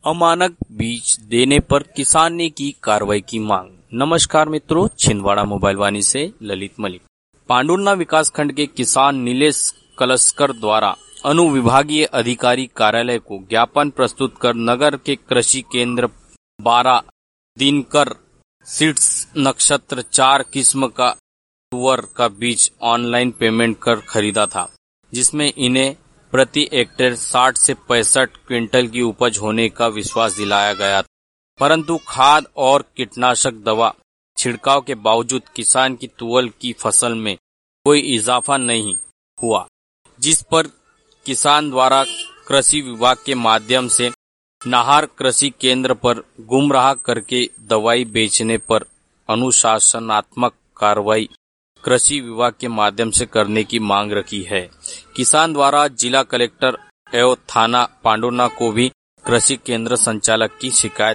अमानक बीज देने पर किसान ने की कार्रवाई की मांग। नमस्कार मित्रों, छिंदवाड़ा मोबाइल वाणी से ललित मलिक। पांडुर्ना विकासखंड के किसान नीलेश कलस्कर द्वारा अनुविभागीय अधिकारी कार्यालय को ज्ञापन प्रस्तुत कर नगर के कृषि केंद्र 12 दिनकर सीड्स नक्षत्र 4 किस्म का तुअर का बीज ऑनलाइन पेमेंट कर खरीदा था, जिसमें इन्हें प्रति हेक्टेयर 60 से 65 क्विंटल की उपज होने का विश्वास दिलाया गया, परंतु खाद और कीटनाशक दवा छिड़काव के बावजूद किसान की तुअर की फसल में कोई इजाफा नहीं हुआ, जिस पर किसान द्वारा कृषि विभाग के माध्यम से नाहर कृषि केंद्र पर गुमराह करके दवाई बेचने पर अनुशासनात्मक कार्रवाई कृषि विभाग के माध्यम से करने की मांग रखी है। किसान द्वारा जिला कलेक्टर एवं थाना पांडुर्ना को भी कृषि केंद्र संचालक की शिकायत